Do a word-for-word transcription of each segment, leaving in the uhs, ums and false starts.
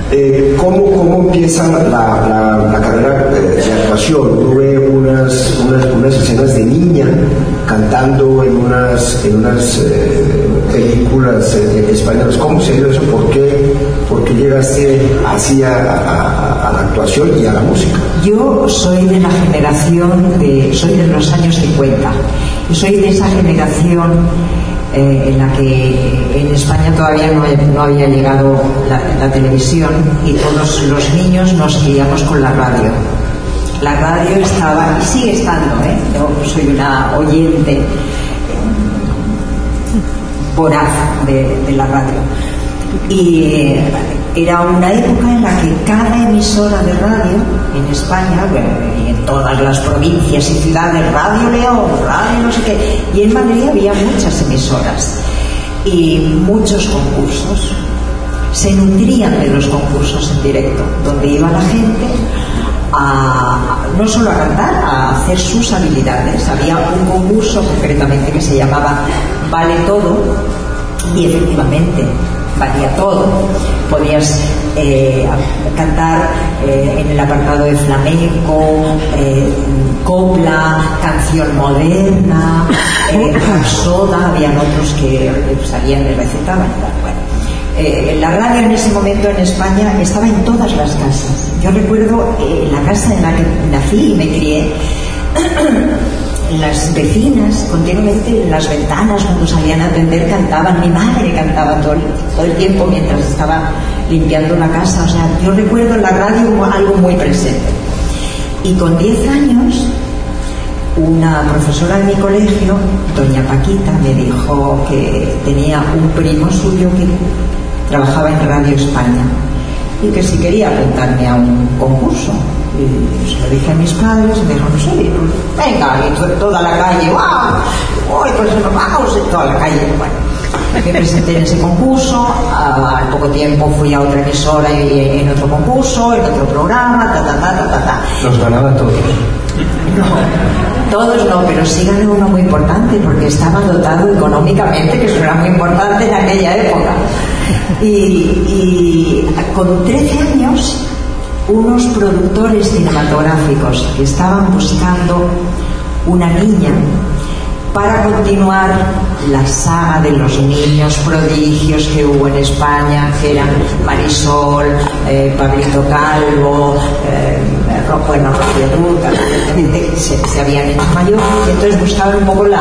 Eh, ¿cómo, ¿Cómo empieza la, la, la carrera de, de actuación? Tuve unas, unas, unas escenas de niña cantando en unas, en unas eh, películas eh, españolas. ¿Cómo se dio eso? ¿Por qué, por qué llegaste así a, a, a la actuación y a la música? Yo soy de la generación de, soy de los años cincuenta y soy de esa generación eh, en la que en España todavía no, no había llegado la, la televisión y todos los niños nos criamos con la radio. La radio estaba, y sigue estando, ¿eh? Yo soy una oyente voraz de, de la radio. Y era una época en la que cada emisora de radio en España, bueno, y en todas las provincias y ciudades, Radio León, Radio no sé qué, y en Madrid había muchas emisoras y muchos concursos. Se nutrían de los concursos en directo, donde iba la gente a, no solo a cantar, a hacer sus habilidades. Había un concurso concretamente que se llamaba Vale Todo, y efectivamente valía todo. Podías eh, cantar eh, en el apartado de flamenco, eh, copla, canción moderna, eh, rapsoda. Habían otros que salían y recitaban. Bueno, eh, la radio en ese momento en España estaba en todas las casas. Yo recuerdo eh, la casa en la que nací y me crié. Las vecinas continuamente en las ventanas cuando salían a atender cantaban, mi madre cantaba todo el, todo el tiempo mientras estaba limpiando la casa. O sea, yo recuerdo la radio como algo muy presente. Y con diez años una profesora de mi colegio, doña Paquita, me dijo que tenía un primo suyo que trabajaba en Radio España y que si quería apuntarme a un concurso. Y se lo dije a mis padres y me dijeron, sí, pues venga, y toda la calle, ¡wow! ¡Uy, pues nos vamos! Y toda la calle, bueno. Me presenté en ese concurso, al poco tiempo fui a otra emisora y en otro concurso, en otro programa, ta, ta, ta, ta, ta, ta. ¿Los ganaba todos? No, todos no, pero sí gané uno muy importante porque estaba dotado económicamente, que eso era muy importante en aquella época. Y, y con trece años, unos productores cinematográficos que estaban buscando una niña para continuar la saga de los niños prodigios que hubo en España, que eran Marisol, eh, Pablito Calvo, eh, bueno, Rocío Dúrcal, evidentemente se, se habían hecho mayores, y entonces buscaban un poco la,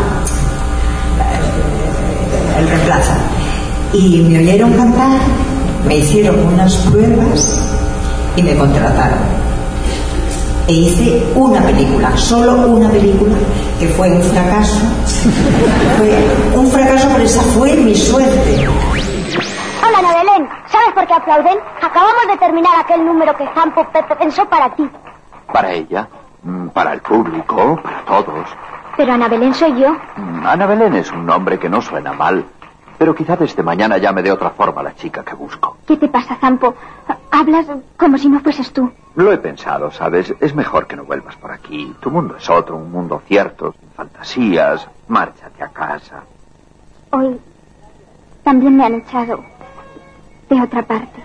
la el reemplazo. Y me oyeron cantar, me hicieron unas pruebas y me contrataron. E hice una película, solo una película, que fue un fracaso. Fue un fracaso, pero esa fue mi suerte. Hola, Ana Belén. ¿Sabes por qué aplauden? Acabamos de terminar aquel número que Campo Pepe pensó para ti. ¿Para ella? ¿Para el público? ¿Para todos? Pero Ana Belén soy yo. Ana Belén es un nombre que no suena mal. Pero quizá desde mañana llame de otra forma a la chica que busco. ¿Qué te pasa, Zampo? Hablas como si no fueses tú. Lo he pensado, ¿sabes? Es mejor que no vuelvas por aquí. Tu mundo es otro, un mundo cierto, sin fantasías. Márchate a casa. Hoy también me han echado de otra parte.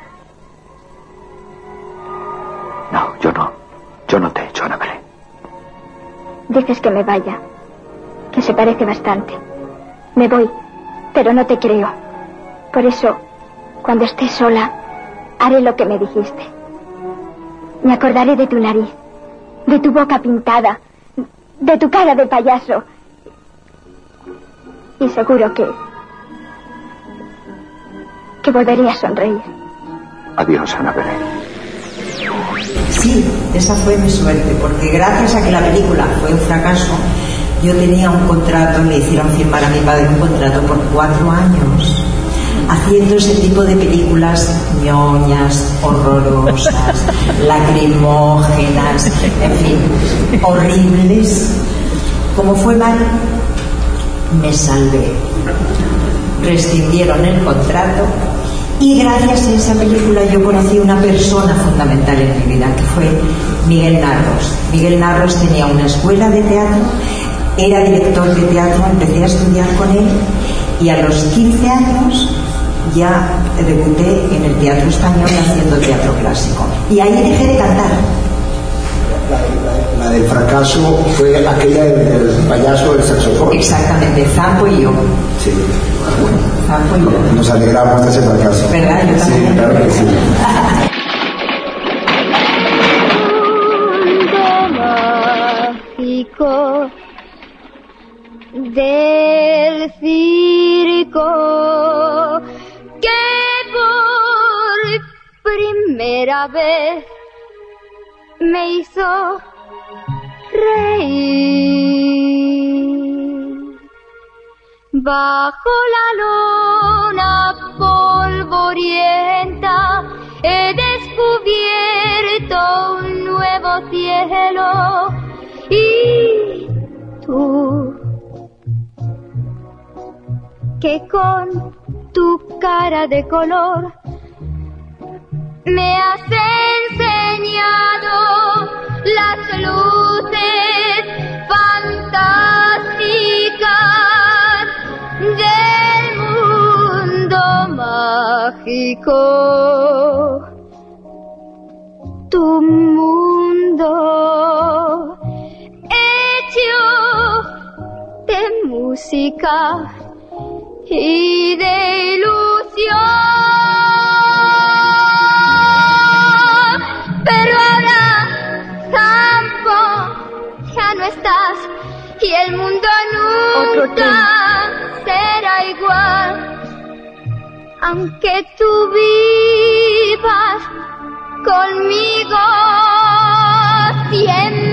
No, yo no. Yo no te echo, Ana Belén. Dices que me vaya, que se parece bastante. Me voy. Pero no te creo. Por eso, cuando esté sola, haré lo que me dijiste. Me acordaré de tu nariz, de tu boca pintada, de tu cara de payaso. Y seguro que... que volveré a sonreír. Adiós, Ana Belén. Sí, esa fue mi suerte, porque gracias a que la película fue un fracaso, yo tenía un contrato, le hicieron firmar a mi padre un contrato por cuatro años, haciendo ese tipo de películas ñoñas, horrorosas, lacrimógenas, en fin, horribles. Como fue mal, me salvé. Rescindieron el contrato y gracias a esa película yo conocí a una persona fundamental en mi vida, que fue Miguel Narros. Miguel Narros tenía una escuela de teatro, era director de teatro, empecé a estudiar con él y a los quince años ya debuté en el Teatro Español haciendo teatro clásico. Y ahí dejé de cantar. La, la, la del fracaso fue aquella del, del payaso del saxofón. Exactamente, Zampo y yo. Sí. Zampo y yo. Nos alegramos de ese fracaso. ¿Verdad? Yo también. Sí, claro que sí. Mágico del circo que por primera vez me hizo reír. Bajo la lona polvorienta he descubierto un nuevo cielo y tú, que con tu cara de color me has enseñado las luces fantásticas del mundo mágico. Tu mundo hecho de música y de ilusión. Pero ahora, Zampo, ya no estás y el mundo nunca será igual. Aunque tú vivas conmigo siempre.